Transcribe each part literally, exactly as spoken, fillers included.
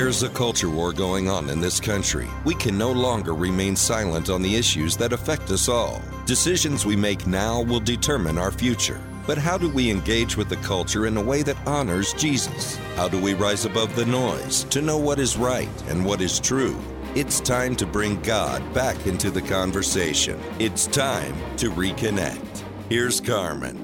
There's a culture war going on in this country. We can no longer remain silent on the issues that affect us all. Decisions we make now will determine our future. But how do we engage with the culture in a way that honors Jesus? How do we rise above the noise to know what is right and what is true? It's time to bring God back into the conversation. It's time to reconnect. Here's Carmen.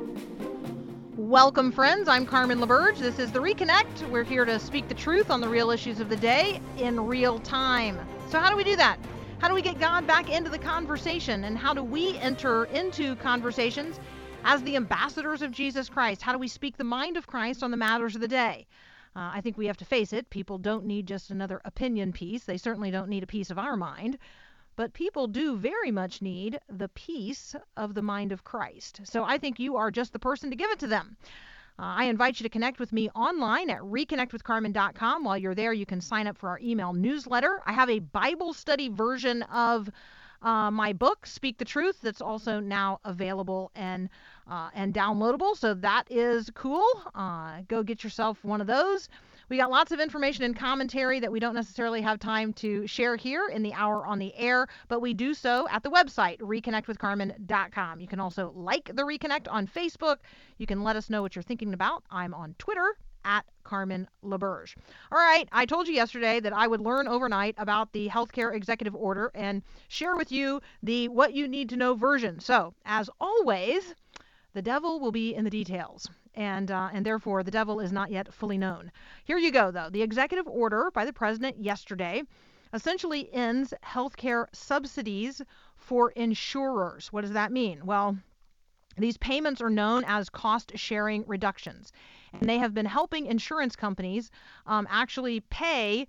Welcome, friends. I'm Carmen LaBerge. This is The Reconnect. We're here to speak the truth on the real issues of the day in real time. So how do we do that? How do we get God back into the conversation? And how do we enter into conversations as the ambassadors of Jesus Christ? How do we speak the mind of Christ on the matters of the day? Uh, I think we have to face it. People don't need just another opinion piece. They certainly don't need a piece of our mind. But people do very much need the peace of the mind of Christ. So I think you are just the person to give it to them. Uh, I invite you to connect with me online at reconnect with carmen dot com. While you're there, you can sign up for our email newsletter. I have a Bible study version of uh, my book, Speak the Truth, that's also now available and uh, and downloadable. So that is cool. Uh, go get yourself one of those. We got lots of information and commentary that we don't necessarily have time to share here in the hour on the air, but we do so at the website, reconnect with carmen dot com. You can also like The Reconnect on Facebook. You can let us know what you're thinking about. I'm on Twitter at Carmen LaBerge. All right, I told you yesterday that I would learn overnight about the healthcare executive order and share with you the what you need to know version. So, as always, the devil will be in the details. And uh, and therefore, the devil is not yet fully known. Here you go, though. The executive order by the president yesterday essentially ends healthcare subsidies for insurers. What does that mean? Well, these payments are known as cost-sharing reductions, and they have been helping insurance companies um, actually pay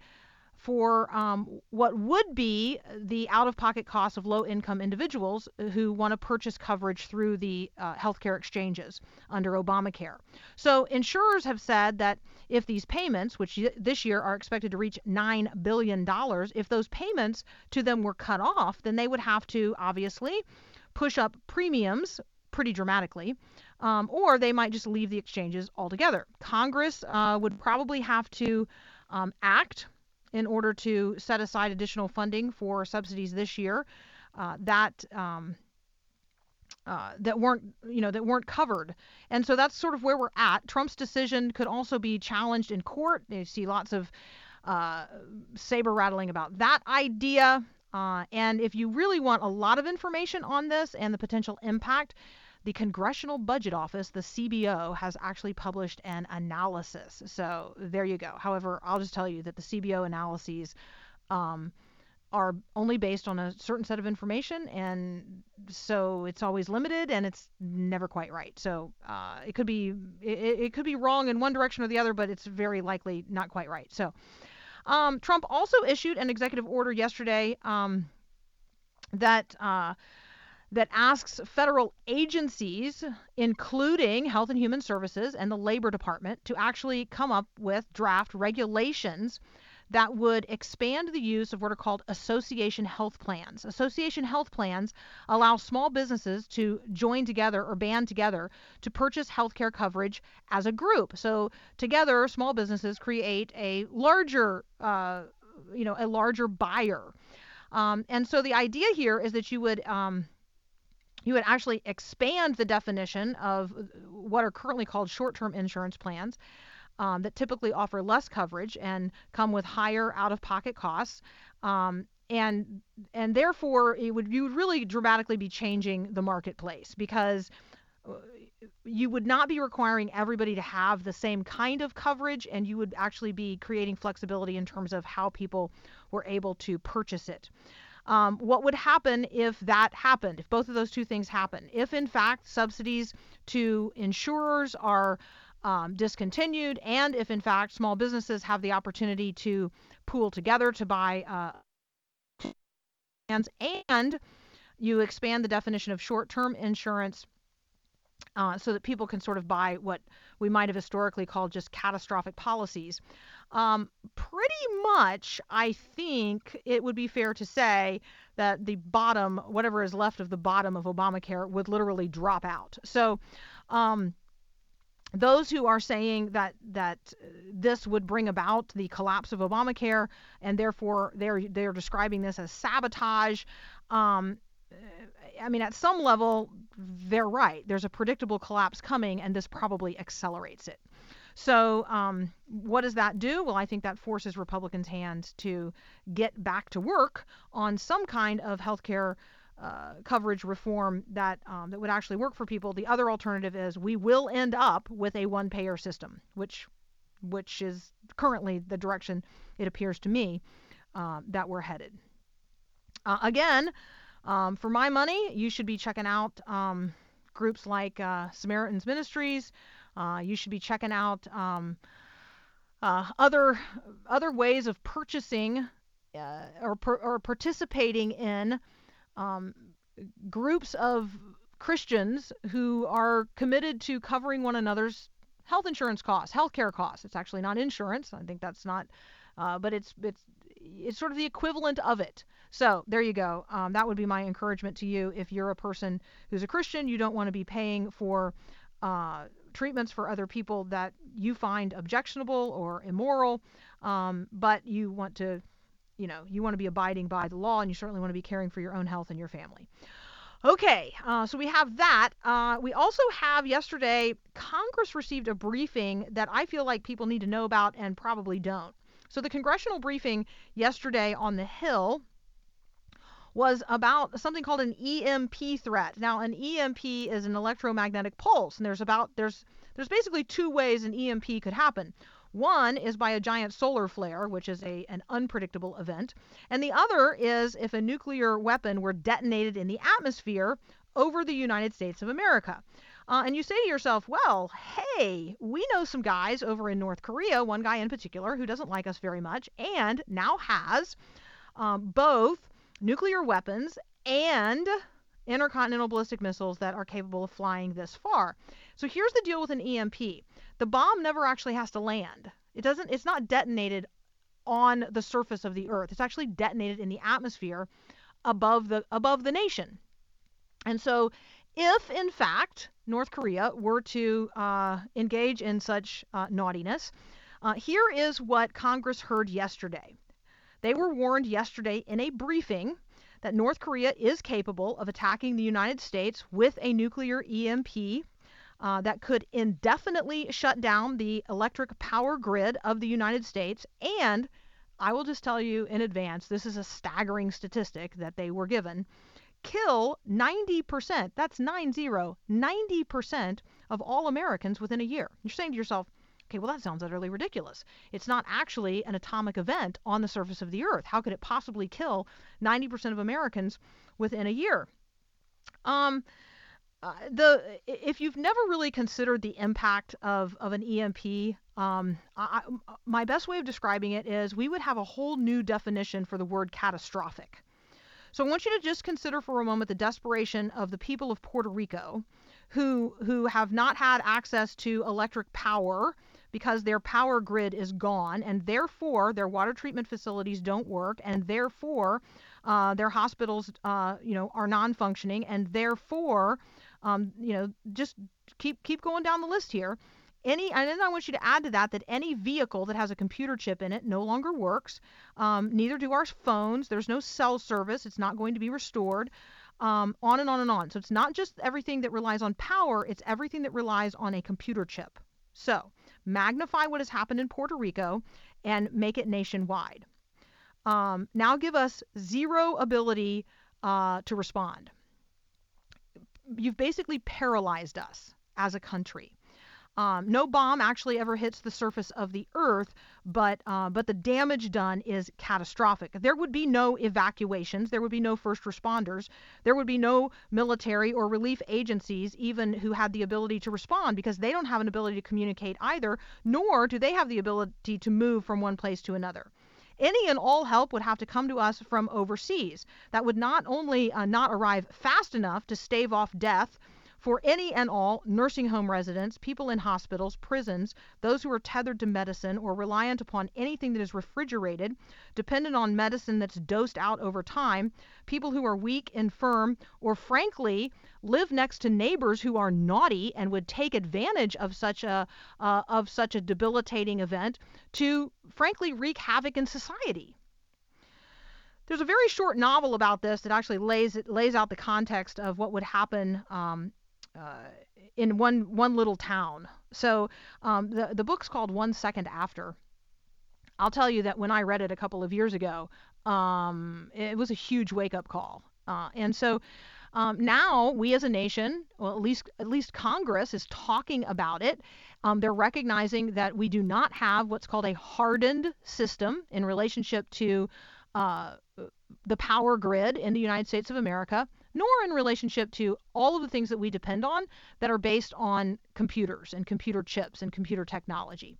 for um, what would be the out-of-pocket costs of low-income individuals who want to purchase coverage through the uh, healthcare exchanges under Obamacare. So insurers have said that if these payments, which this year are expected to reach nine billion dollars, if those payments to them were cut off, then they would have to obviously push up premiums pretty dramatically, um, or they might just leave the exchanges altogether. Congress uh, would probably have to um, act in order to set aside additional funding for subsidies this year uh, that um, uh, that weren't, you know, that weren't covered. And so that's sort of where we're at. Trump's decision could also be challenged in court. You see lots of uh, saber rattling about that idea. Uh, and if you really want a lot of information on this and the potential impact, the Congressional Budget Office, the C B O, has actually published an analysis. So there you go. However, I'll just tell you that the C B O analyses um, are only based on a certain set of information, and so it's always limited, and it's never quite right. So uh, it could be it, it could be wrong in one direction or the other, but it's very likely not quite right. So um, Trump also issued an executive order yesterday um, that. Uh, that asks federal agencies, including Health and Human Services and the Labor Department, to actually come up with draft regulations that would expand the use of what are called association health plans. Association health plans allow small businesses to join together or band together to purchase healthcare coverage as a group. So together, small businesses create a larger, uh, you know, a larger buyer. Um, and so the idea here is that you would um, you would actually expand the definition of what are currently called short-term insurance plans um, that typically offer less coverage and come with higher out-of-pocket costs. Um, and and therefore, it would you would really dramatically be changing the marketplace, because you would not be requiring everybody to have the same kind of coverage, and you would actually be creating flexibility in terms of how people were able to purchase it. Um, what would happen if that happened, if both of those two things happen? If, in fact, subsidies to insurers are um, discontinued, and if, in fact, small businesses have the opportunity to pool together to buy uh, plans, and you expand the definition of short-term insurance uh, so that people can sort of buy what we might have historically called just catastrophic policies. Um, pretty much, I think it would be fair to say that the bottom, whatever is left of the bottom of Obamacare, would literally drop out. So um, those who are saying that that this would bring about the collapse of Obamacare, and therefore they're they're describing this as sabotage. Um, I mean, at some level, they're right. There's a predictable collapse coming, and this probably accelerates it. So um, what does that do? Well, I think that forces Republicans' hands to get back to work on some kind of healthcare uh, coverage reform that um, that would actually work for people. The other alternative is we will end up with a one-payer system, which which is currently the direction it appears to me uh, that we're headed. Uh, again, um, for my money, you should be checking out um, groups like uh, Samaritan's Ministries. Uh, you should be checking out um, uh, other other ways of purchasing uh, or or participating in um, groups of Christians who are committed to covering one another's health insurance costs, healthcare costs. It's actually not insurance. I think that's not, uh, but it's it's it's sort of the equivalent of it. So there you go. Um, that would be my encouragement to you. If you're a person who's a Christian, you don't want to be paying for uh, treatments for other people that you find objectionable or immoral, um, but you want to, you know, you want to be abiding by the law, and you certainly want to be caring for your own health and your family. Okay, uh, so we have that. Uh, we also have yesterday, Congress received a briefing that I feel like people need to know about and probably don't. So the congressional briefing yesterday on the Hill was about something called an E M P threat. Now, an E M P is an electromagnetic pulse, and there's about there's there's basically two ways an E M P could happen. One is by a giant solar flare, which is a an unpredictable event, and the other is if a nuclear weapon were detonated in the atmosphere over the United States of America. Uh, and you say to yourself, well, hey, we know some guys over in North Korea, one guy in particular who doesn't like us very much, and now has um, both nuclear weapons and intercontinental ballistic missiles that are capable of flying this far. So here's the deal with an E M P. The bomb never actually has to land. It doesn't, it's not detonated on the surface of the earth. It's actually detonated in the atmosphere above the above the nation. And so if, in fact, North Korea were to uh, engage in such uh, naughtiness, uh, here is what Congress heard yesterday. They were warned yesterday in a briefing that North Korea is capable of attacking the United States with a nuclear E M P uh, that could indefinitely shut down the electric power grid of the United States. And I will just tell you in advance, this is a staggering statistic that they were given, kill ninety percent, that's nine zero, ninety percent of all Americans within a year. You're saying to yourself, okay, well, that sounds utterly ridiculous. It's not actually an atomic event on the surface of the earth. How could it possibly kill ninety percent of Americans within a year? Um, uh, the if you've never really considered the impact of, of an E M P, um, I, my best way of describing it is we would have a whole new definition for the word catastrophic. So I want you to just consider for a moment the desperation of the people of Puerto Rico who who have not had access to electric power because their power grid is gone, and therefore their water treatment facilities don't work, and therefore uh, their hospitals uh, you know, are non-functioning, and therefore um, you know, just keep keep going down the list here. Any, and then I want you to add to that that any vehicle that has a computer chip in it no longer works. Um, neither do our phones. There's no cell service. It's not going to be restored. Um, on and on and on. So it's not just everything that relies on power. It's everything that relies on a computer chip. So magnify what has happened in Puerto Rico and make it nationwide. Um, now give us zero ability uh, to respond. You've basically paralyzed us as a country. Um, no bomb actually ever hits the surface of the earth, but uh, but the damage done is catastrophic. There would be no evacuations. There would be no first responders. There would be no military or relief agencies even who had the ability to respond, because they don't have an ability to communicate either, nor do they have the ability to move from one place to another. Any and all help would have to come to us from overseas. That would not only uh, not arrive fast enough to stave off death for any and all nursing home residents, people in hospitals, prisons, those who are tethered to medicine or reliant upon anything that is refrigerated, dependent on medicine that's dosed out over time, people who are weak, infirm, or frankly live next to neighbors who are naughty and would take advantage of such a uh, of such a debilitating event to frankly wreak havoc in society. There's a very short novel about this that actually lays it lays out the context of what would happen um, uh, in one one little town. So um, the the book's called One Second After. I'll tell you that when I read it a couple of years ago, um, it was a huge wake up call. Uh, and so um, now we as a nation, well, at least at least Congress is talking about it. Um, they're recognizing that we do not have what's called a hardened system in relationship to uh, the power grid in the United States of America, nor in relationship to all of the things that we depend on that are based on computers and computer chips and computer technology.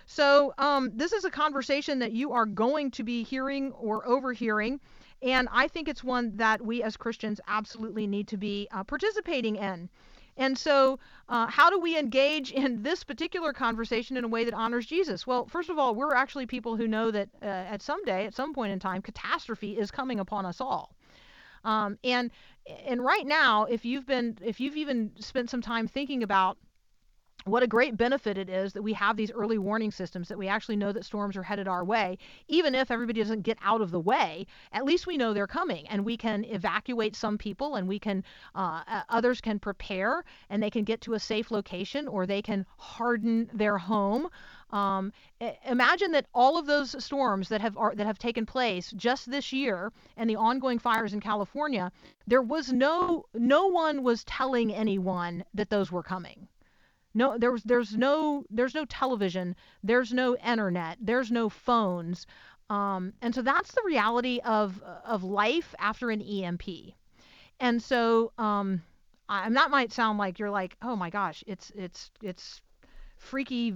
So um, this is a conversation that you are going to be hearing or overhearing, and I think it's one that we as Christians absolutely need to be uh, participating in. And so uh, how do we engage in this particular conversation in a way that honors Jesus? Well, first of all, we're actually people who know that uh, at some day, at some point in time, catastrophe is coming upon us all. Um, and and right now, if you've been, if you've even spent some time thinking about what a great benefit it is that we have these early warning systems, that we actually know that storms are headed our way. Even if everybody doesn't get out of the way, at least we know they're coming, and we can evacuate some people, and we can, uh, others can prepare, and they can get to a safe location, or they can harden their home. Um, imagine that all of those storms that have are, that have taken place just this year, and the ongoing fires in California, there was no no one was telling anyone that those were coming. No, there was, there's no, there's no television, there's no internet, there's no phones, um, and so that's the reality of of life after an E M P. And so, um, I, that might sound like you're like, oh my gosh, it's it's it's freaky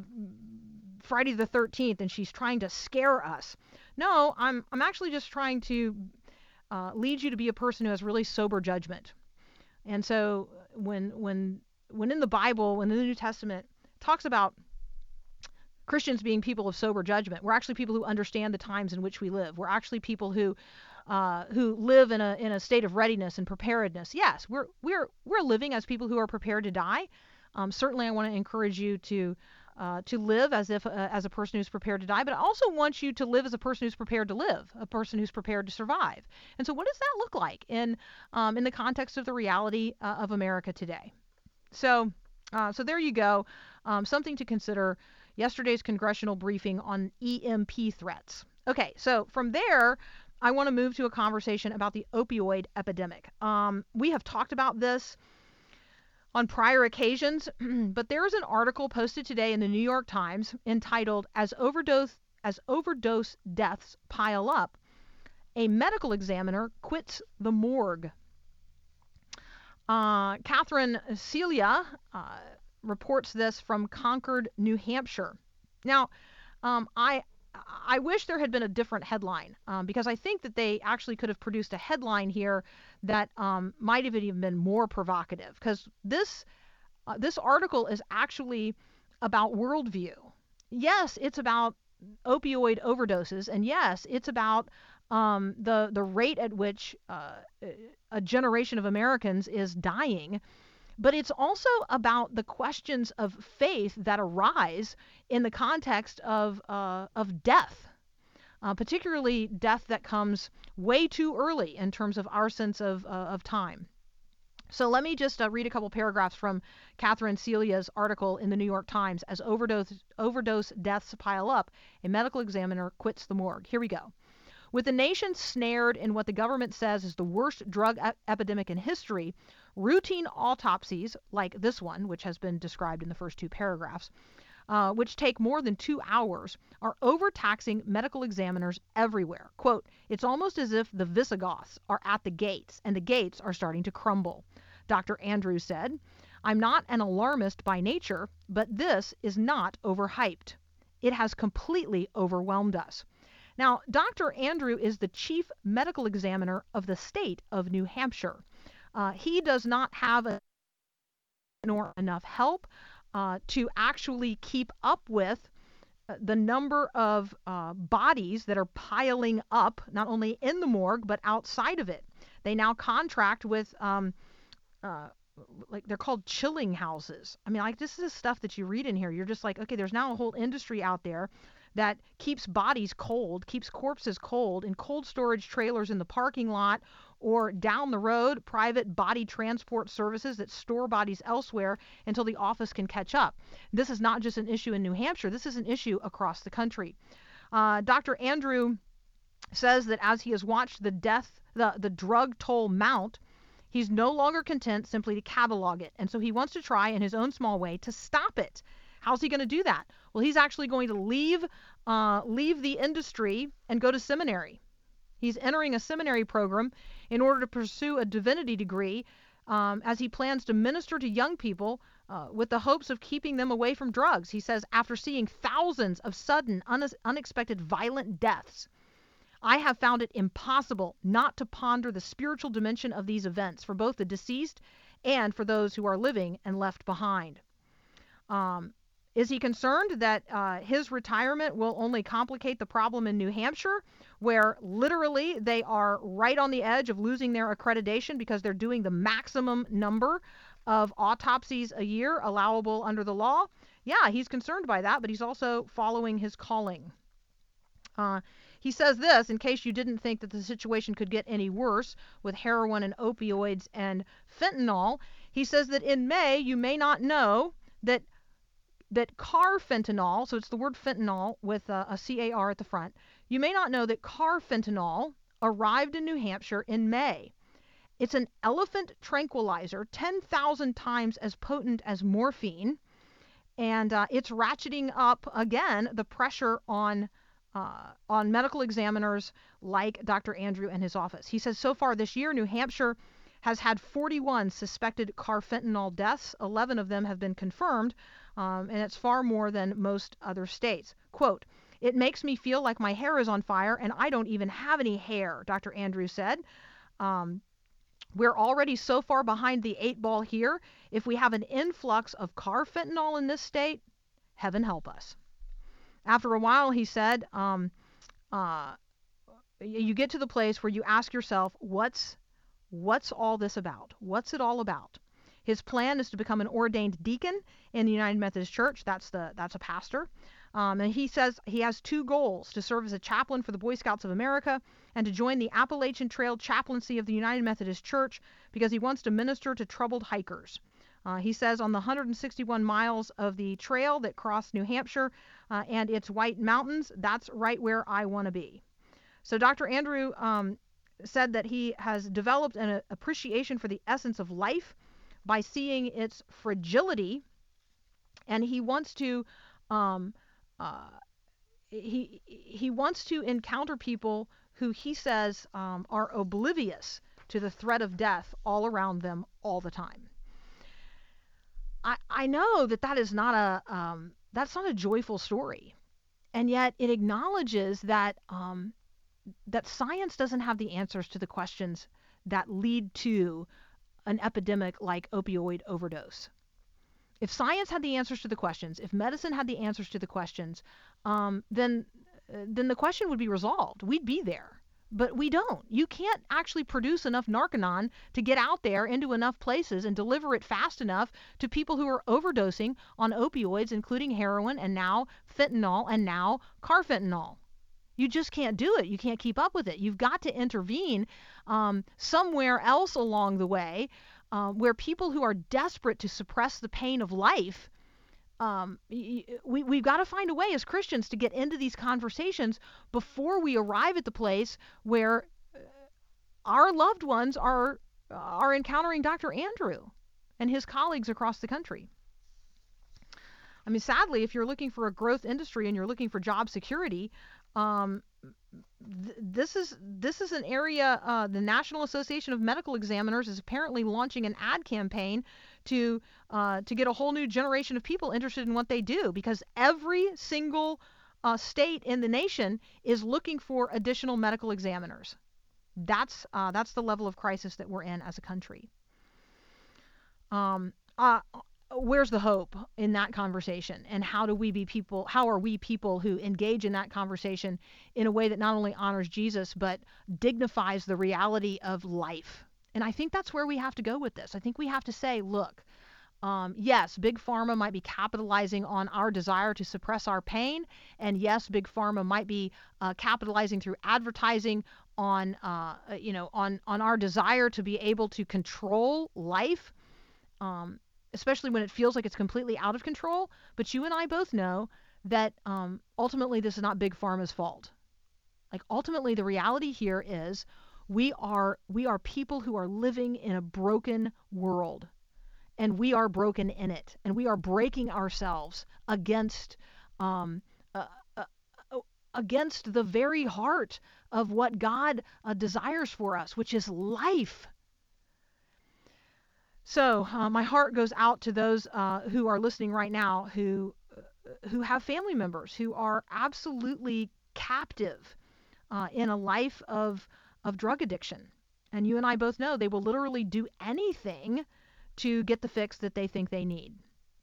Friday the thirteenth, and she's trying to scare us. No, I'm I'm actually just trying to uh, lead you to be a person who has really sober judgment. And so when when When in the Bible, when the New Testament talks about Christians being people of sober judgment, we're actually people who understand the times in which we live. We're actually people who uh, who live in a in a state of readiness and preparedness. Yes, we're we're we're living as people who are prepared to die. Um, certainly, I want to encourage you to uh, to live as if uh, as a person who's prepared to die, but I also want you to live as a person who's prepared to live, a person who's prepared to survive. And so, what does that look like in um, in the context of the reality uh, of America today? So, uh, so there you go. Um, something to consider. Yesterday's congressional briefing on E M P threats. Okay, so from there, I want to move to a conversation about the opioid epidemic. Um, we have talked about this on prior occasions, but there is an article posted today in the New York Times entitled "As Overdose as Overdose Deaths Pile Up, a Medical Examiner Quits the Morgue." Uh, Catherine Celia uh, reports this from Concord, New Hampshire. Now, um, I I wish there had been a different headline um, because I think that they actually could have produced a headline here that um, might have even been more provocative, because this uh, this article is actually about worldview. Yes, it's about opioid overdoses, and yes, it's about um, the the rate at which uh, a generation of Americans is dying, but it's also about the questions of faith that arise in the context of uh, of death, uh, particularly death that comes way too early in terms of our sense of uh, of time. So let me just uh, read a couple paragraphs from Catherine Celia's article in the New York Times, "As overdose overdose deaths pile up, a medical examiner quits the morgue." Here we go. With the nation snared in what the government says is the worst drug e- epidemic in history, routine autopsies, like this one, which has been described in the first two paragraphs, uh, which take more than two hours, are overtaxing medical examiners everywhere. Quote, "It's almost as if the Visigoths are at the gates, and the gates are starting to crumble," Doctor Andrews said. "I'm not an alarmist by nature, but this is not overhyped. It has completely overwhelmed us." Now, Doctor Andrew is the chief medical examiner of the state of New Hampshire. Uh, he does not have a nor enough help uh, to actually keep up with the number of uh, bodies that are piling up, not only in the morgue, but outside of it. They now contract with, um, uh, like, they're called chilling houses. I mean, like, this is stuff that you read in here. You're just like, okay, there's now a whole industry out there that keeps bodies cold, keeps corpses cold in cold storage trailers in the parking lot or down the road, private body transport services that store bodies elsewhere until the office can catch up. This is not just an issue in New Hampshire. This is an issue across the country. Uh, Doctor Andrew says that as he has watched the death, the, the drug toll mount, he's no longer content simply to catalog it. And so he wants to try in his own small way to stop it. How's he going to do that? Well, he's actually going to leave uh, leave the industry and go to seminary. He's entering a seminary program in order to pursue a divinity degree um, as he plans to minister to young people uh, with the hopes of keeping them away from drugs. He says, after seeing thousands of sudden, un- unexpected violent deaths, I have found it impossible not to ponder the spiritual dimension of these events for both the deceased and for those who are living and left behind. Um, Is he concerned that uh, his retirement will only complicate the problem in New Hampshire, where literally they are right on the edge of losing their accreditation because they're doing the maximum number of autopsies a year allowable under the law? Yeah, he's concerned by that, but he's also following his calling. Uh, he says this, in case you didn't think that the situation could get any worse with heroin and opioids and fentanyl. He says that in May, you may not know that that carfentanil, so it's the word fentanyl with a, a C A R at the front, you may not know that carfentanil arrived in New Hampshire in May. It's an elephant tranquilizer, ten thousand times as potent as morphine, and uh, it's ratcheting up, again, the pressure on uh, on medical examiners like Doctor Andrew and his office. He says so far this year, New Hampshire has had forty-one suspected carfentanil deaths. eleven of them have been confirmed, um, and it's far more than most other states. Quote, "It makes me feel like my hair is on fire, and I don't even have any hair," Doctor Andrews said. Um, we're already so far behind the eight ball here. If we have an influx of carfentanil in this state, heaven help us. After a while, he said, um, uh, you get to the place where you ask yourself, what's What's all this about? What's it all about? His plan is to become an ordained deacon in the United Methodist Church. That's the that's a pastor. Um, and he says he has two goals: to serve as a chaplain for the Boy Scouts of America and to join the Appalachian Trail Chaplaincy of the United Methodist Church because he wants to minister to troubled hikers. Uh, he says on the one hundred sixty-one miles of the trail that cross New Hampshire uh, and its White Mountains, that's right where I want to be. So Doctor Andrew um, said that he has developed an appreciation for the essence of life by seeing its fragility, and he wants to um, uh, he he wants to encounter people who he says um, are oblivious to the threat of death all around them all the time. I I know that that is not a um, that's not a joyful story, and yet it acknowledges that um, that science doesn't have the answers to the questions that lead to an epidemic like opioid overdose. If science had the answers to the questions, if medicine had the answers to the questions, um, then then the question would be resolved. We'd be there. But we don't. You can't actually produce enough Narconon to get out there into enough places and deliver it fast enough to people who are overdosing on opioids, including heroin and now fentanyl and now carfentanil. You just can't do it. You can't keep up with it. You've got to intervene um, somewhere else along the way uh, where people who are desperate to suppress the pain of life, um, we, we've got to find a way as Christians to get into these conversations before we arrive at the place where our loved ones are, are encountering Doctor Andrew and his colleagues across the country. I mean, sadly, if you're looking for a growth industry and you're looking for job security, Um, th- this is this is an area. Uh, the National Association of Medical Examiners is apparently launching an ad campaign to uh, to get a whole new generation of people interested in what they do, because every single uh, state in the nation is looking for additional medical examiners. That's uh, that's the level of crisis that we're in as a country. Um, uh, where's the hope in that conversation? And how do we be people, how are we people who engage in that conversation in a way that not only honors Jesus, but dignifies the reality of life? And I think that's where we have to go with this. I think we have to say, look, um, yes, Big Pharma might be capitalizing on our desire to suppress our pain. And yes, Big Pharma might be uh, capitalizing through advertising on, uh, you know, on, on our desire to be able to control life. Um, especially when it feels like it's completely out of control. But you and I both know that um, ultimately this is not Big Pharma's fault. Like ultimately the reality here is we are we are people who are living in a broken world, and we are broken in it, and we are breaking ourselves against um, uh, uh, uh, against the very heart of what God uh, desires for us, which is life. So uh, my heart goes out to those uh, who are listening right now who uh, who have family members who are absolutely captive uh, in a life of of drug addiction. And you and I both know they will literally do anything to get the fix that they think they need.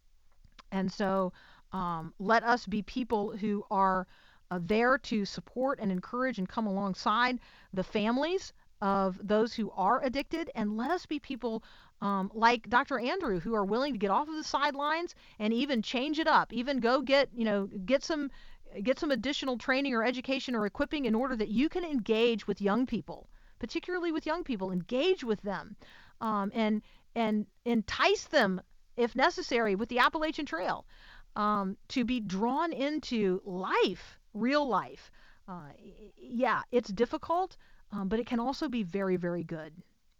And so um, let us be people who are uh, there to support and encourage and come alongside the families of those who are addicted, and let us be people um, like Doctor Andrew who are willing to get off of the sidelines and even change it up, even go get, you know, get some get some additional training or education or equipping in order that you can engage with young people, particularly with young people, engage with them um, and and entice them, if necessary, with the Appalachian Trail um, to be drawn into life, real life. Uh, yeah, it's difficult. Um, but it can also be very, very good.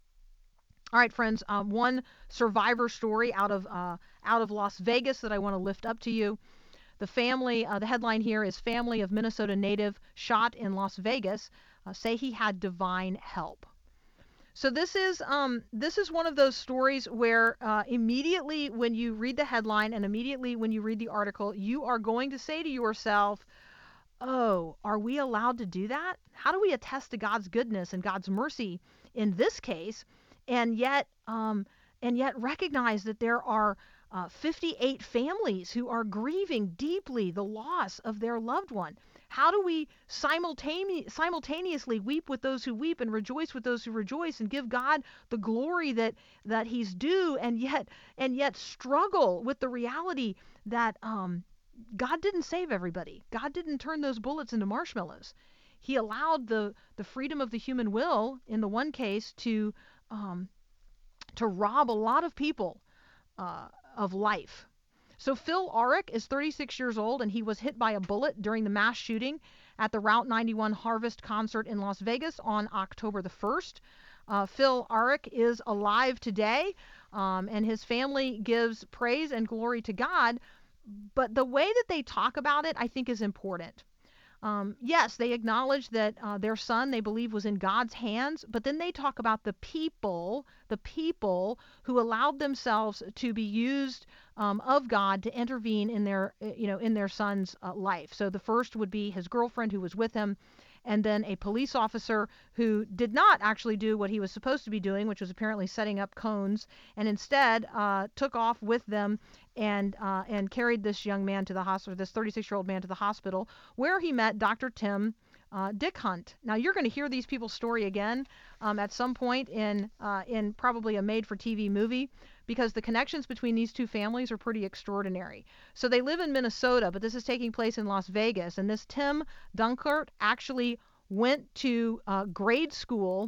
All right, friends, um, one survivor story out of uh, out of Las Vegas that I want to lift up to you. The family, uh, the headline here is family of Minnesota native shot in Las Vegas, uh, say he had divine help. So this is um, this is one of those stories where uh, immediately when you read the headline and immediately when you read the article, you are going to say to yourself, oh, are we allowed to do that? How do we attest to God's goodness and God's mercy in this case, and yet um, and yet recognize that there are uh, fifty-eight families who are grieving deeply the loss of their loved one? How do we simultane- simultaneously weep with those who weep and rejoice with those who rejoice and give God the glory that that He's due, and yet and yet struggle with the reality that um, God didn't save everybody. God didn't turn those bullets into marshmallows. He allowed the, the freedom of the human will, in the one case, to um, to rob a lot of people uh, of life. So Phil Arick is thirty-six years old, and he was hit by a bullet during the mass shooting at the Route ninety-one Harvest concert in Las Vegas on October the first. Uh, Phil Arick is alive today, um, and his family gives praise and glory to God. But the way that they talk about it, I think, is important. Um, yes, they acknowledge that uh, their son, they believe, was in God's hands, but then they talk about the people, the people who allowed themselves to be used um, of God to intervene in their, you know, in their son's uh, life. So the first would be his girlfriend who was with him, and then a police officer who did not actually do what he was supposed to be doing, which was apparently setting up cones, and instead uh, took off with them and uh, and carried this young man to the hospital, this thirty-six-year-old man to the hospital, where he met Doctor Tim uh, Dick Hunt. Now, you're going to hear these people's story again um, at some point in uh, in probably a made-for-T V movie, because the connections between these two families are pretty extraordinary. So they live in Minnesota, but this is taking place in Las Vegas, and this Tim Dunkert actually went to uh, grade school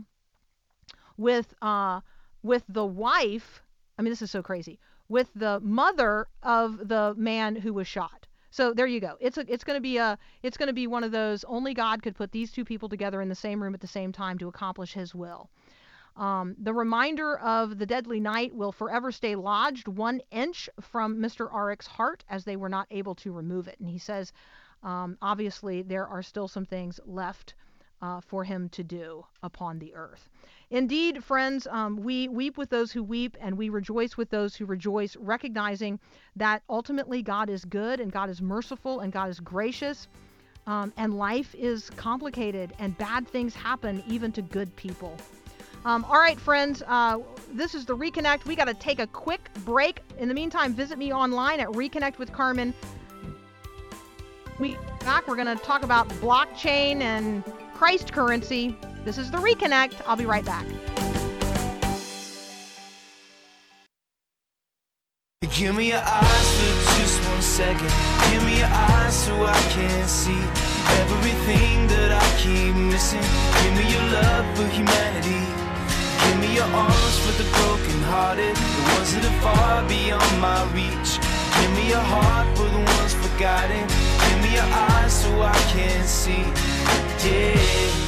with uh, with the wife. I mean, this is so crazy. With the mother of the man who was shot. So there you go. It's a, it's going to be a it's going to be one of those, only God could put these two people together in the same room at the same time to accomplish His will. Um, the reminder of the deadly night will forever stay lodged one inch from Mister Arick's heart, as they were not able to remove it. And he says, um, obviously, there are still some things left uh, for him to do upon the earth. Indeed, friends, um, we weep with those who weep, and we rejoice with those who rejoice, recognizing that ultimately God is good, and God is merciful, and God is gracious, um, and life is complicated, and bad things happen even to good people. Um, all right, friends, uh, this is the Reconnect. We got to take a quick break. In the meantime, visit me online at Reconnect with Carmen. We back. We're going to talk about blockchain and Christ currency. This is the Reconnect. I'll be right back. Give me your eyes for just one second. Give me your eyes so I can see everything that I keep missing. Give me your love for humanity. Give me your arms for the broken-hearted, the ones that are far beyond my reach. Give me your heart for the ones forgotten. Give me your eyes so I can see. Yeah.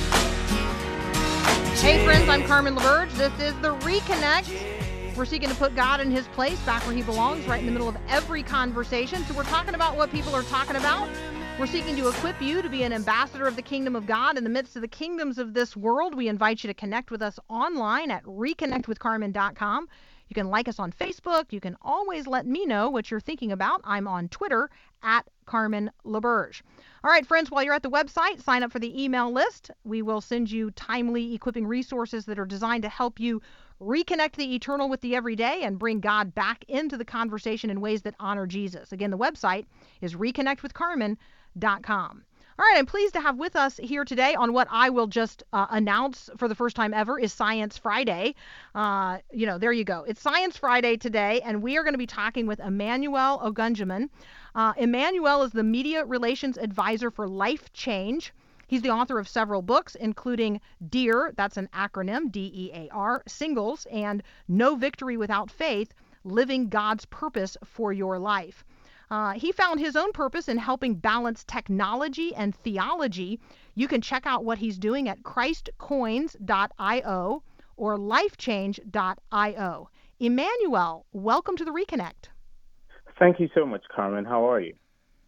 Hey friends, I'm Carmen LaBerge. This is the Reconnect. We're seeking to put God in his place, back where he belongs, right in the middle of every conversation. So we're talking about what people are talking about. We're seeking to equip you to be an ambassador of the kingdom of God in the midst of the kingdoms of this world. We invite you to connect with us online at reconnect with carmen dot com. You can like us on Facebook. You can always let me know what you're thinking about. I'm on Twitter at Carmen LaBerge. All right, friends, while you're at the website, sign up for the email list. We will send you timely equipping resources that are designed to help you reconnect the eternal with the everyday and bring God back into the conversation in ways that honor Jesus. Again, the website is reconnect with carmen dot com. All right, I'm pleased to have with us here today on what I will just uh, announce for the first time ever is Science Friday. Uh, you know, there you go. It's Science Friday today, and we are going to be talking with Emmanuel Ogunjuman. Uh, Emmanuel is the Media Relations Advisor for Life Change. He's the author of several books, including DEAR, that's an acronym, D E A R, Singles, and No Victory Without Faith, Living God's Purpose for Your Life. Uh, he found his own purpose in helping balance technology and theology. You can check out what he's doing at christ coins dot io or life change dot io. Emmanuel, welcome to the Reconnect. Thank you so much, Carmen. How are you?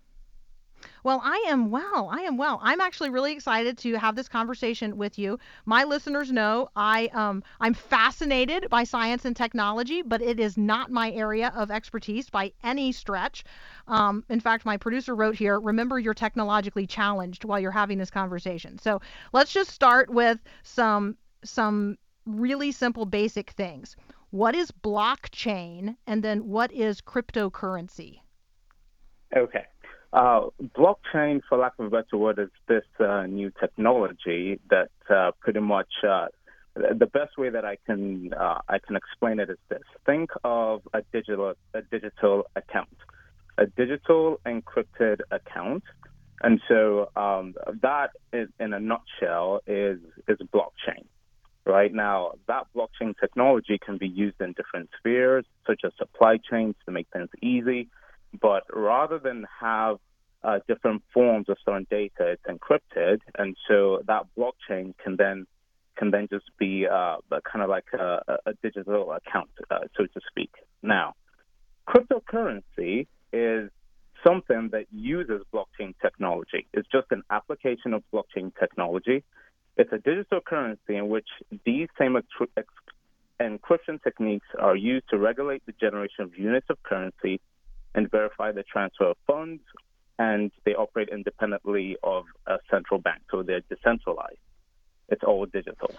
Well, I am well. I am well. I'm actually really excited to have this conversation with you. My listeners know I um I'm fascinated by science and technology, but it is not my area of expertise by any stretch. Um, in fact, my producer wrote here, remember you're technologically challenged while you're having this conversation. So let's just start with some some really simple basic things. What is blockchain, and then what is cryptocurrency? Okay. Uh, blockchain, for lack of a better word, is this uh, new technology that uh, pretty much uh, the best way that I can uh, I can explain it is this: think of a digital a digital account, a digital encrypted account, and so um, that, is, in a nutshell, is is blockchain. Right now, that blockchain technology can be used in different spheres, such as supply chains, to make things easy. But rather than have uh, different forms of storing data, it's encrypted, and so that blockchain can then can then just be uh, kind of like a, a digital account, uh, so to speak. Now, cryptocurrency is something that uses blockchain technology. It's just an application of blockchain technology. It's a digital currency in which these same ex- ex- encryption techniques are used to regulate the generation of units of currency and verify the transfer of funds, and they operate independently of a central bank, so they're decentralized. It's all digital.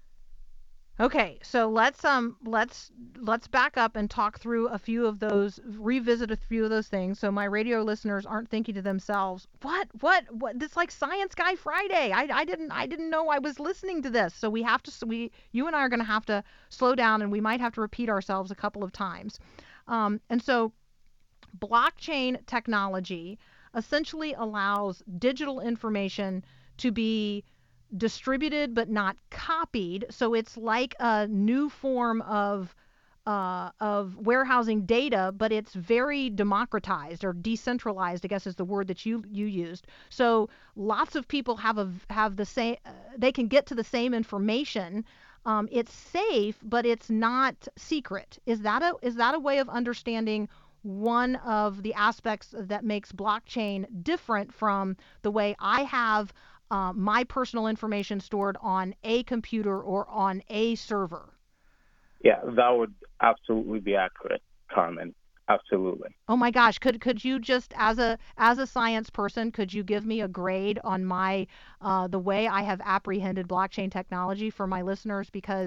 Okay, so let's um let's let's back up and talk through a few of those, revisit a few of those things, so my radio listeners aren't thinking to themselves, what what what this like Science Guy Friday. I I didn't I didn't know I was listening to this. So we have to we you and I are going to have to slow down, and we might have to repeat ourselves a couple of times. Um, and so blockchain technology essentially allows digital information to be distributed but not copied. So it's like a new form of uh, of warehousing data, but it's very democratized or decentralized, I guess is the word that you you used. So lots of people have a have the same. Uh, they can get to the same information. Um, it's safe, but it's not secret. Is that a is that a way of understanding one of the aspects that makes blockchain different from the way I have uh, my personal information stored on a computer or on a server? Yeah, that would absolutely be accurate, Carmen. Absolutely. Oh my gosh, could could you just, as a as a science person, could you give me a grade on my uh, the way I have apprehended blockchain technology for my listeners? Because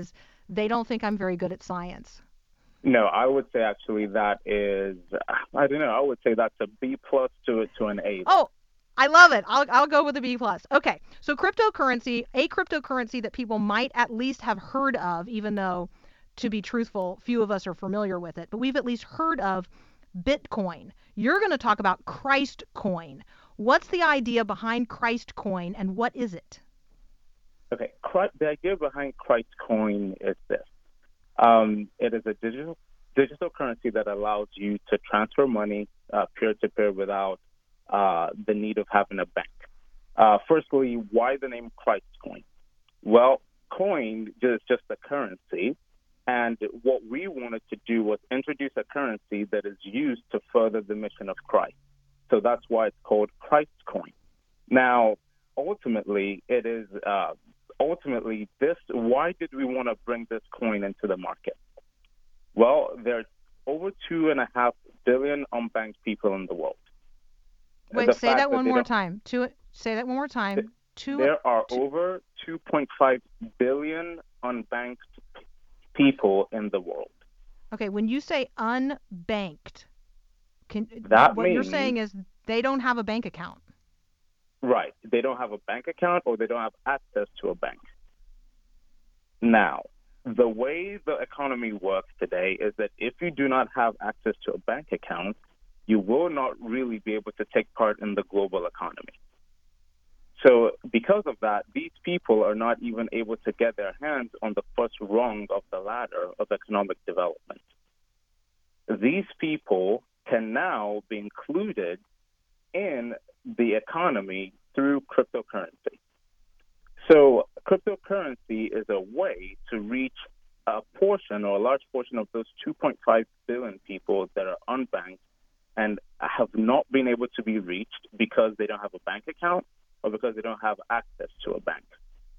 they don't think I'm very good at science. No, I would say actually that is, I don't know, I would say that's a B plus to to an A. Oh, I love it. I'll I'll go with a B plus. Okay, so cryptocurrency, a cryptocurrency that people might at least have heard of, even though, to be truthful, few of us are familiar with it, but we've at least heard of Bitcoin. You're going to talk about Christ Coin. What's the idea behind Christ Coin, and what is it? Okay, the idea behind Christ Coin is this. Um, it is a digital digital currency that allows you to transfer money uh, peer-to-peer without uh, the need of having a bank. Uh, firstly, why the name Christ Coin? Well, coin is just a currency, and what we wanted to do was introduce a currency that is used to further the mission of Christ. So that's why it's called Christ Coin. Now, ultimately, it is uh, ultimately this. Why did we want to bring this coin into the market? Well, there's over two and a half billion unbanked people in the world. Wait, The say fact that one they more don't- time. Two, say that one more time. Two. There are two- over two point five billion unbanked people in the world. Okay, when you say unbanked, can That what you're means- saying is they don't have a bank account. Right. They don't have a bank account or they don't have access to a bank. Now, the way the economy works today is that if you do not have access to a bank account, you will not really be able to take part in the global economy. So because of that, these people are not even able to get their hands on the first rung of the ladder of economic development. These people can now be included in the economy through cryptocurrency. So cryptocurrency is a way to reach a portion or a large portion of those two point five billion people that are unbanked and have not been able to be reached because they don't have a bank account or because they don't have access to a bank.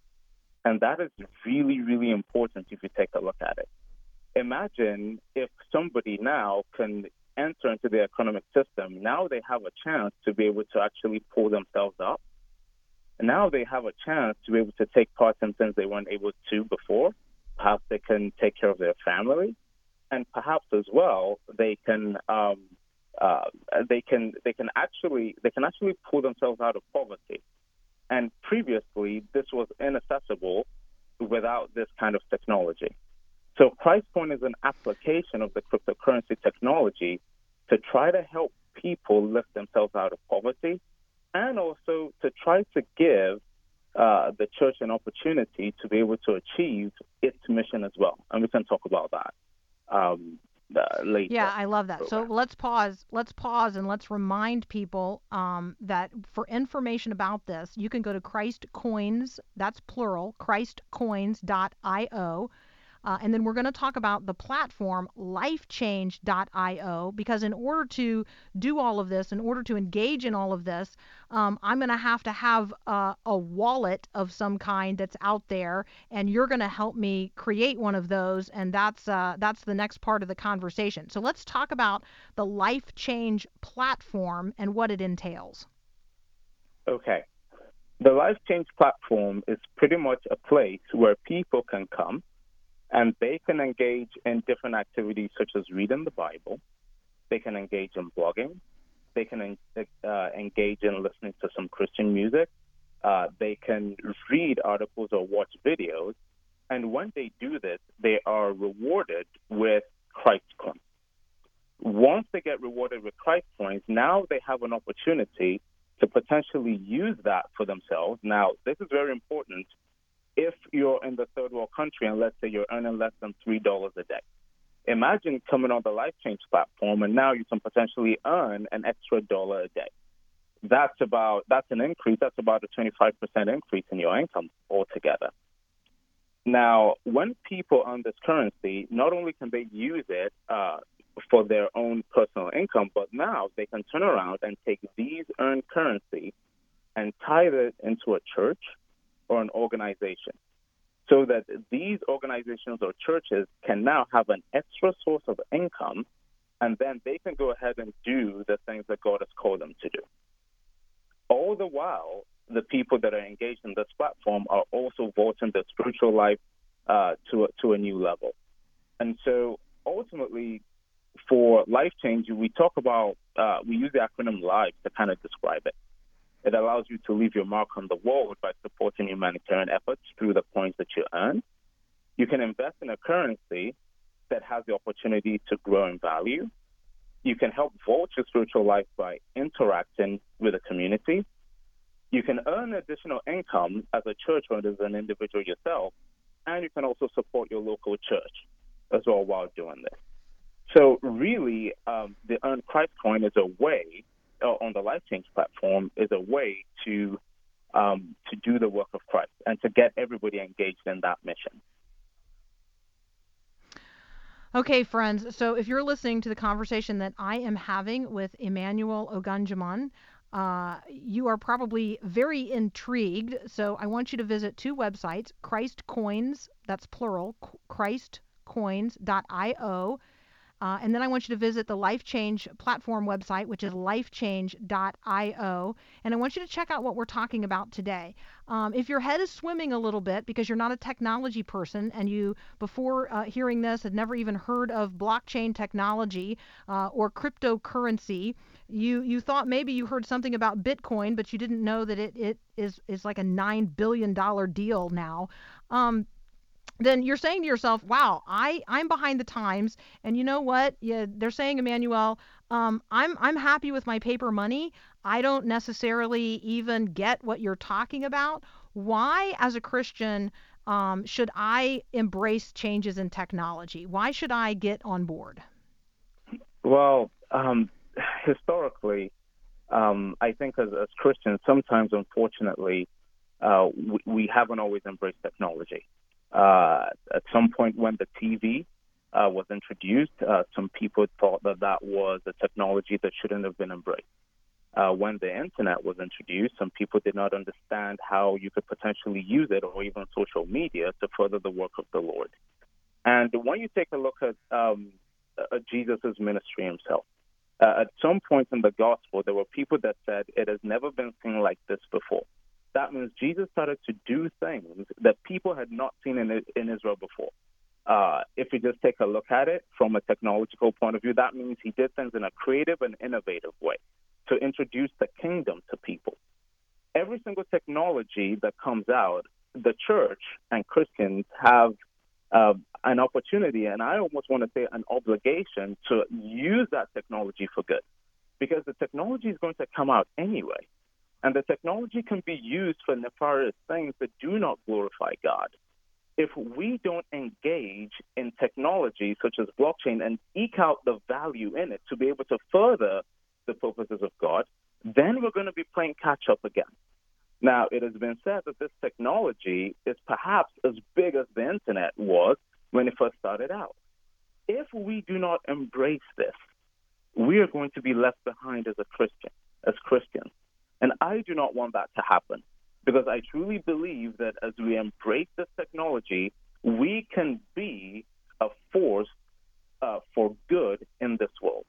And that is really, really important if you take a look at it. Imagine if somebody now can enter into the economic system. Now they have a chance to be able to actually pull themselves up. And now they have a chance to be able to take part in things they weren't able to before. Perhaps they can take care of their family, and perhaps as well they can um, uh, they can they can actually they can actually pull themselves out of poverty. And previously, this was inaccessible without this kind of technology. So ChristCoin is an application of the cryptocurrency technology to try to help people lift themselves out of poverty and also to try to give uh, the church an opportunity to be able to achieve its mission as well. And we can talk about that um, uh, later. Yeah, I love that. So let's pause. Let's pause and let's remind people um, that for information about this, you can go to Christ Coins, that's plural, christ coins dot io. Uh, and then we're going to talk about the platform life change dot io, because in order to do all of this, in order to engage in all of this, um, I'm going to have to have uh, a wallet of some kind that's out there, and you're going to help me create one of those, and that's uh, that's the next part of the conversation. So let's talk about the Life Change platform and what it entails. Okay. The Life Change platform is pretty much a place where people can come and they can engage in different activities such as reading the Bible. They can engage in blogging. They can uh, engage in listening to some Christian music. Uh, they can read articles or watch videos. And when they do this, they are rewarded with Christ Coins. Once they get rewarded with Christ Coins, now they have an opportunity to potentially use that for themselves. Now, this is very important. If you're in the third world country and let's say you're earning less than three dollars a day, imagine coming on the Life Change platform and now you can potentially earn an extra dollar a day. That's about that's an increase. That's about a twenty-five percent increase in your income altogether. Now, when people earn this currency, not only can they use it uh, for their own personal income, but now they can turn around and take these earned currency and tie it into a church or an organization, so that these organizations or churches can now have an extra source of income, and then they can go ahead and do the things that God has called them to do. All the while, the people that are engaged in this platform are also voting their spiritual life uh, to a, to a new level. And so ultimately, for life change, we talk about uh, we use the acronym LIFE to kind of describe it. It allows you to leave your mark on the world by supporting humanitarian efforts through the points that you earn. You can invest in a currency that has the opportunity to grow in value. You can help vault your spiritual life by interacting with the community. You can earn additional income as a church or as an individual yourself, and you can also support your local church as well while doing this. So really, um, the Earn Christ Coin is a way, uh, on the Life Change platform, is a way to um, to do the work of Christ and to get everybody engaged in that mission. Okay, friends, so if you're listening to the conversation that I am having with Emmanuel Ogunjuman, uh, you are probably very intrigued. So I want you to visit two websites, Christ Coins, that's plural, christ coins dot io. Uh, and then I want you to visit the Life Change platform website, which is life change dot io. And I want you to check out what we're talking about today. Um, if your head is swimming a little bit because you're not a technology person and you, before uh, hearing this, had never even heard of blockchain technology uh, or cryptocurrency, you you thought maybe you heard something about Bitcoin, but you didn't know that it, it is, is like a nine billion dollars deal now. Um, then you're saying to yourself, wow, I, I'm behind the times. And you know what? Yeah, they're saying, Emmanuel, um, I'm I'm happy with my paper money. I don't necessarily even get what you're talking about. Why, as a Christian, um, should I embrace changes in technology? Why should I get on board? Well, um, historically, um, I think as, as Christians, sometimes, unfortunately, uh, we, we haven't always embraced technology. Uh, at some point when the T V uh, was introduced, uh, some people thought that that was a technology that shouldn't have been embraced. Uh, when the internet was introduced, some people did not understand how you could potentially use it, or even social media, to further the work of the Lord. And when you take a look at um, uh, Jesus' ministry himself, uh, at some point in the gospel, there were people that said it has never been seen like this before. That means Jesus started to do things that people had not seen in, in Israel before. Uh, if you just take a look at it from a technological point of view, that means he did things in a creative and innovative way to introduce the kingdom to people. Every single technology that comes out, the church and Christians have uh, an opportunity, and I almost want to say an obligation, to use that technology for good, because the technology is going to come out anyway. And the technology can be used for nefarious things that do not glorify God. If we don't engage in technology such as blockchain and eke out the value in it to be able to further the purposes of God, then we're going to be playing catch up again. Now, it has been said that this technology is perhaps as big as the internet was when it first started out. If we do not embrace this, we are going to be left behind as a Christian, as Christians. And I do not want that to happen, because I truly believe that as we embrace this technology, we can be a force uh, for good in this world.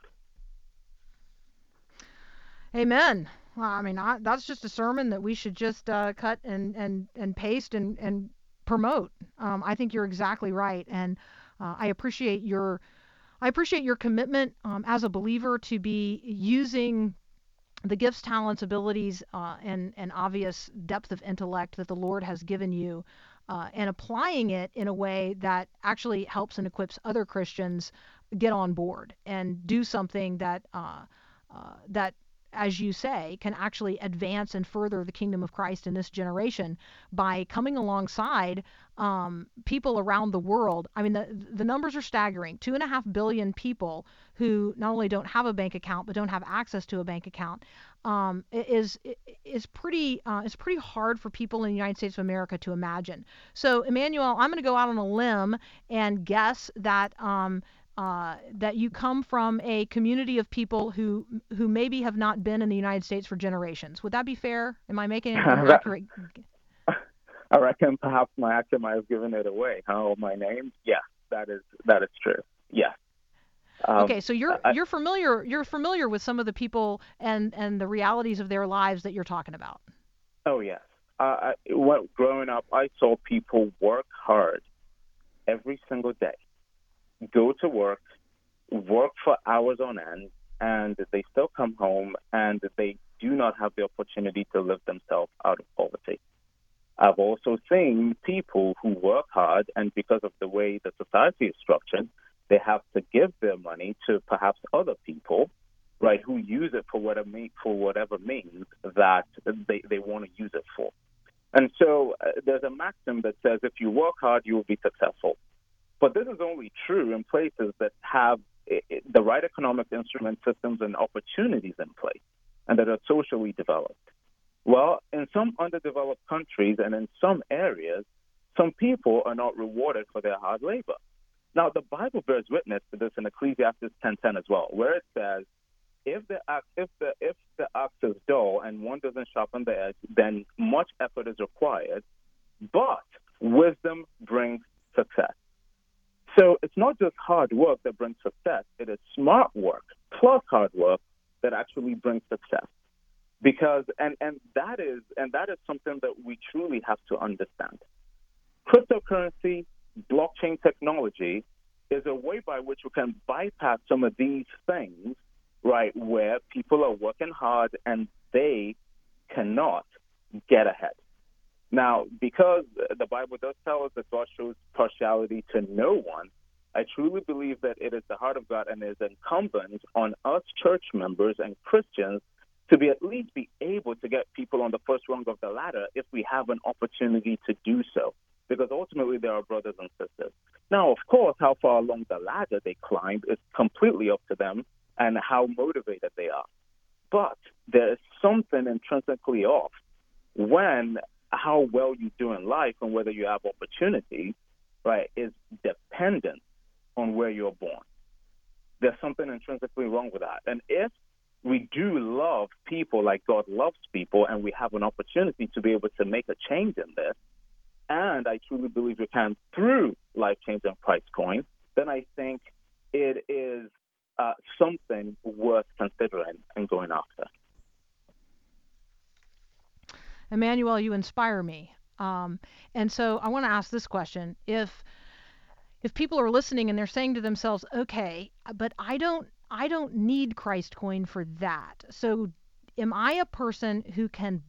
Amen. Well, I mean, I, that's just a sermon that we should just uh, cut and, and, and paste and, and promote. Um, I think you're exactly right. And uh, I appreciate your I appreciate your commitment um, as a believer to be using the gifts, talents, abilities, uh, and, and obvious depth of intellect that the Lord has given you, uh, and applying it in a way that actually helps and equips other Christians get on board and do something that, uh, uh, that, as you say, can actually advance and further the kingdom of Christ in this generation by coming alongside um, people around the world. I mean, the the numbers are staggering. Two and a half billion people who not only don't have a bank account but don't have access to a bank account um, is is pretty uh, is pretty hard for people in the United States of America to imagine. So, Emmanuel, I'm going to go out on a limb and guess that. Um, Uh, that you come from a community of people who who maybe have not been in the United States for generations. Would that be fair? Am I making an accurate? I reckon perhaps my accent might have given it away. How my name? Yeah, that is that is true. Yeah. Um, okay, so you're I, you're familiar you're familiar with some of the people and and the realities of their lives that you're talking about. Oh yes. Uh, I, when, growing up, I saw people work hard every single day go to work, work for hours on end, and they still come home and they do not have the opportunity to lift themselves out of poverty. I've also seen people who work hard, and because of the way the society is structured, they have to give their money to perhaps other people, right, who use it for whatever, for whatever means that they, they want to use it for. And so uh, there's a maxim that says if you work hard, you will be successful. But this is only true in places that have uh, the right economic instrument systems and opportunities in place and that are socially developed. Well, in some underdeveloped countries and in some areas, some people are not rewarded for their hard labor. Now, the Bible bears witness to this in Ecclesiastes ten ten as well, where it says, if the if the if the axe is dull and one doesn't sharpen the edge, then much effort is required, but wisdom brings success. So it's not just hard work that brings success; it is smart work plus hard work that actually brings success. Because and, and that is and that is something that we truly have to understand. Cryptocurrency, blockchain technology is a way by which we can bypass some of these things, right, where people are working hard and they cannot get ahead. Now, because the Bible does tell us that God shows partiality to no one, I truly believe that it is the heart of God and is incumbent on us church members and Christians to be at least be able to get people on the first rung of the ladder if we have an opportunity to do so, because ultimately they are brothers and sisters. Now, of course, how far along the ladder they climb is completely up to them and how motivated they are. But there is something intrinsically off when how well you do in life and whether you have opportunity, right, is dependent on where you're born. There's something intrinsically wrong with that. And if we do love people like God loves people, and we have an opportunity to be able to make a change in this, and I truly believe we can through Life Changing Price Coin, then I think it is uh, something worth considering and going after. Emmanuel, you inspire me. Um, and so I want to ask this question. If if people are listening and they're saying to themselves, okay, but I don't I don't need Christ Coin for that. So am I a person who can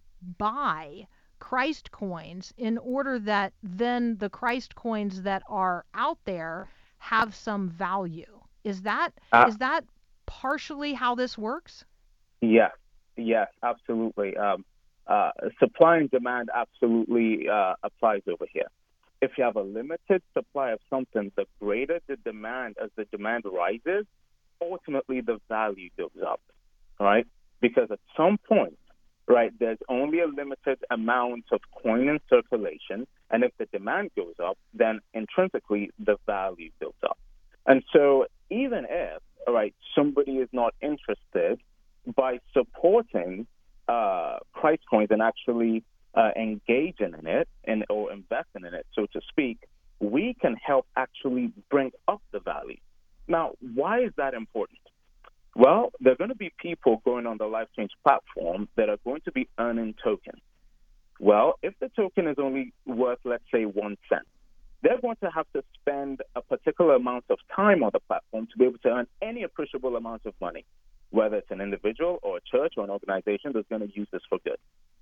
buy Christ Coins in order that then the Christ Coins that are out there have some value? Is that uh, is that partially how this works? Yes, yes, absolutely. Um, uh, supply and demand absolutely uh, applies over here. If you have a limited supply of something, the greater the demand as the demand rises, ultimately the value goes up, right? Because at some point, right, there's only a limited amount of coin in circulation, and if the demand goes up, then intrinsically the value goes up. And so even if, all right, somebody is not interested, by supporting uh, Christ Coins and actually uh, engaging in it and or investing in it, so to speak, we can help actually bring up the value. Now, why is that important? Well, there are going to be people going on the Life Change platform that are going to be earning tokens. Well, if the token is only worth, let's say, one cent, they're going to have to spend a particular amount of time on the platform to be able to earn any appreciable amount of money, whether it's an individual or a church or an organization that's going to use this for good.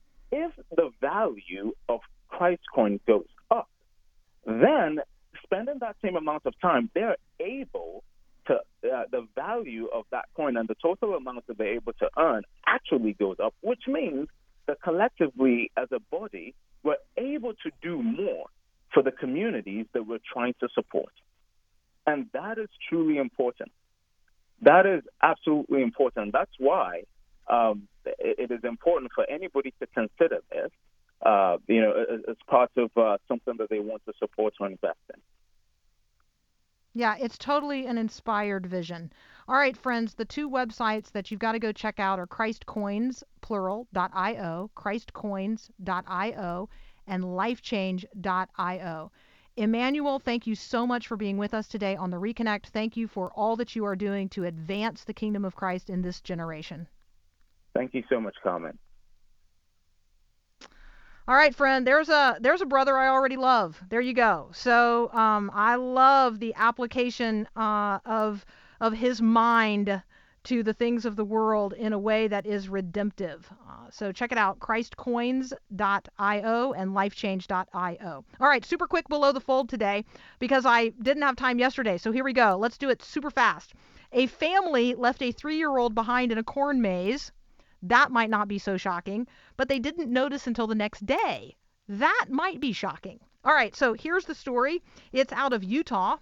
If the value of Christ Coin goes up, then spending that same amount of time, they're able to, uh, the value of that coin and the total amount that they're able to earn actually goes up, which means that collectively as a body, we're able to do more for the communities that we're trying to support. And that is truly important. That is absolutely important. That's why um, it, it is important for anybody to consider this, uh, you know, as, as part of uh, something that they want to support or invest in. Yeah, it's totally an inspired vision. All right, friends, the two websites that you've got to go check out are ChristCoins, plural, .io, ChristCoins dot io, and LifeChange dot io. Emmanuel, thank you so much for being with us today on The Reconnect. Thank you for all that you are doing to advance the kingdom of Christ in this generation. Thank you so much, Carmen. All right, friend, there's a there's a brother I already love. There you go. So um, I love the application uh, of of his mind to the things of the world in a way that is redemptive. Uh, so check it out, christ coins dot io and life change dot io. All right, super quick below the fold today because I didn't have time yesterday. So here we go. Let's do it super fast. A family left a three-year-old behind in a corn maze. That might not be so shocking, but they didn't notice until the next day. That might be shocking. All right, so here's the story. It's out of Utah.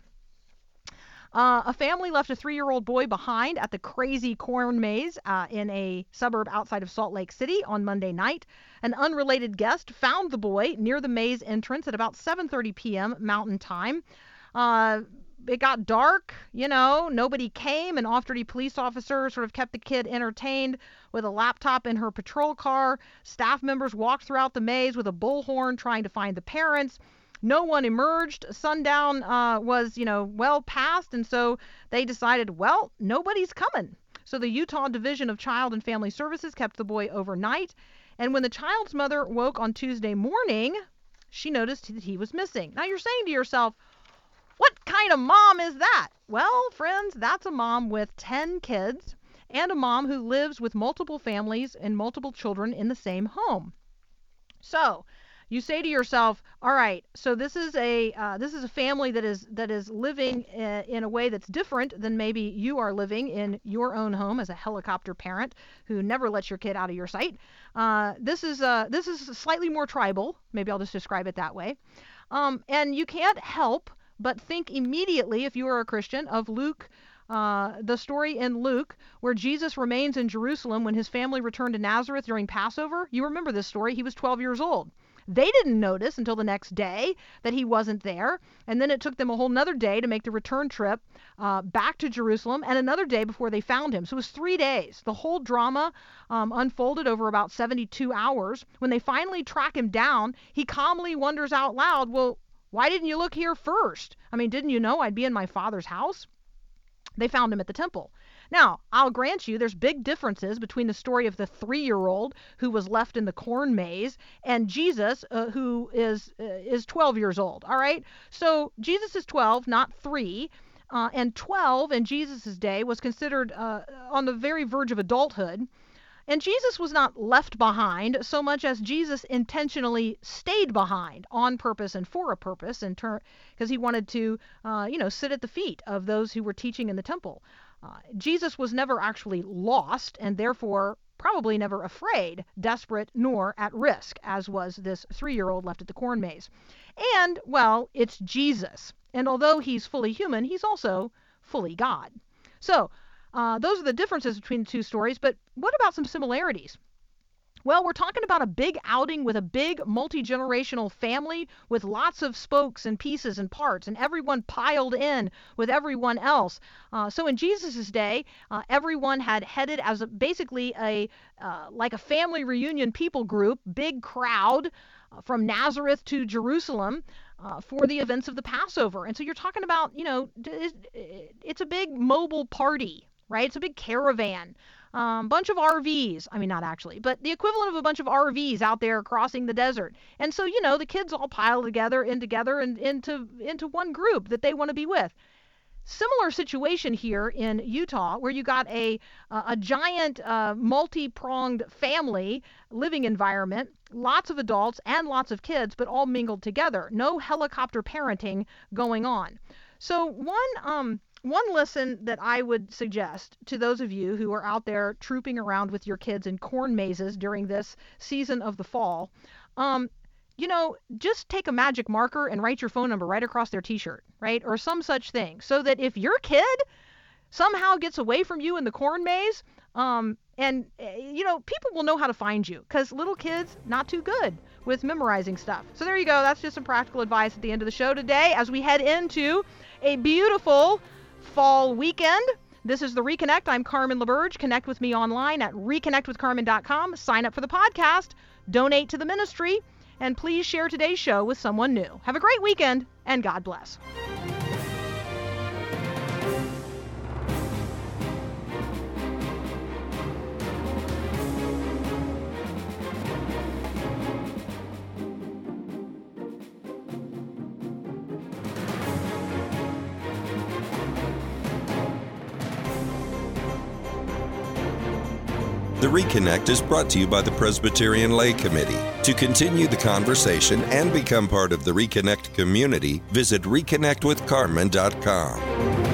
Uh, a family left a three-year-old boy behind at the crazy corn maze uh, in a suburb outside of Salt Lake City on Monday night. An unrelated guest found the boy near the maze entrance at about seven thirty p.m. Mountain Time. Uh, it got dark, you know, nobody came. An off-duty police officer sort of kept the kid entertained with a laptop in her patrol car. Staff members walked throughout the maze with a bullhorn trying to find the parents. No one emerged. Sundown uh, was, you know, well past, and so they decided, well, nobody's coming. So the Utah Division of Child and Family Services kept the boy overnight, and when the child's mother woke on Tuesday morning, she noticed that he was missing. Now you're saying to yourself, what kind of mom is that? Well, friends, that's a mom with ten kids and a mom who lives with multiple families and multiple children in the same home. So you say to yourself, all right, so this is a uh, this is a family that is that is living uh, in a way that's different than maybe you are living in your own home as a helicopter parent who never lets your kid out of your sight. Uh, this is uh, this is slightly more tribal. Maybe I'll just describe it that way. Um, and you can't help but think immediately, if you are a Christian, of Luke. Uh, the story in Luke where Jesus remains in Jerusalem when his family returned to Nazareth during Passover. You remember this story. He was twelve years old. They didn't notice until the next day that he wasn't there. And then it took them a whole nother day to make the return trip uh, back to Jerusalem, and another day before they found him. So it was three days. The whole drama um, unfolded over about seventy-two hours. When they finally track him down, he calmly wonders out loud, well, why didn't you look here first? I mean, didn't you know I'd be in my Father's house? They found him at the temple. Now, I'll grant you there's big differences between the story of the three-year-old who was left in the corn maze and Jesus, uh, who is uh, is twelve years old, all right? So Jesus is twelve, not three, uh, and twelve in Jesus' day was considered uh, on the very verge of adulthood. And Jesus was not left behind so much as Jesus intentionally stayed behind on purpose and for a purpose, in turn, because he wanted to, uh, you know, sit at the feet of those who were teaching in the temple. Uh, Jesus was never actually lost and therefore probably never afraid, desperate, nor at risk, as was this three-year-old left at the corn maze. And, well, it's Jesus. And although he's fully human, he's also fully God. So, Uh, those are the differences between the two stories, but what about some similarities? Well, we're talking about a big outing with a big multi-generational family with lots of spokes and pieces and parts, and everyone piled in with everyone else. Uh, so in Jesus' day, uh, everyone had headed as a, basically a uh, like a family reunion people group, big crowd uh, from Nazareth to Jerusalem. Uh, for the events of the Passover. And so you're talking about, you know, it's a big mobile party, right? It's a big caravan, um, bunch of R Vs. I mean, not actually, but the equivalent of a bunch of R Vs out there crossing the desert. And so, you know, the kids all pile together in together and into into one group that they want to be with. Similar situation here in Utah, where you got a uh, a giant uh, multi-pronged family living environment, lots of adults and lots of kids, but all mingled together. No helicopter parenting going on. So one um one lesson that I would suggest to those of you who are out there trooping around with your kids in corn mazes during this season of the fall, um, you know, just take a magic marker and write your phone number right across their t-shirt, right? Or some such thing, so that if your kid somehow gets away from you in the corn maze, um, and, you know, people will know how to find you, because little kids, not too good with memorizing stuff. So there you go. That's just some practical advice at the end of the show today as we head into a beautiful fall weekend. This is The Reconnect. I'm Carmen LaBerge. Connect with me online at reconnect with carmen dot com. Sign up for the podcast, donate to the ministry, and please share today's show with someone new. Have a great weekend, and God bless. The Reconnect is brought to you by the Presbyterian Lay Committee. To continue the conversation and become part of the Reconnect community, visit reconnect with carmen dot com.